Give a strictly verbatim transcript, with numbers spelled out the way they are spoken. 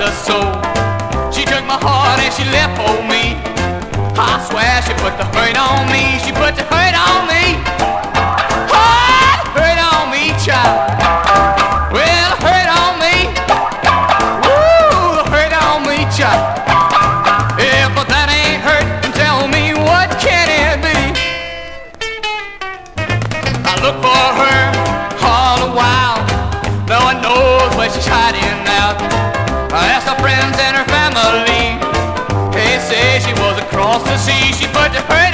the soul. She took my heart and she left for me. I swear she put the hurt on me. She put the hurt on me. Hurt, hurt on me, child. Well, hurt on me. Woo, hurt on me, child. If that ain't hurt, then tell me what can it be? I look for her all the while. No one knows where she's hiding out. I asked her friends and her family. They say she was across the sea. She put the hurt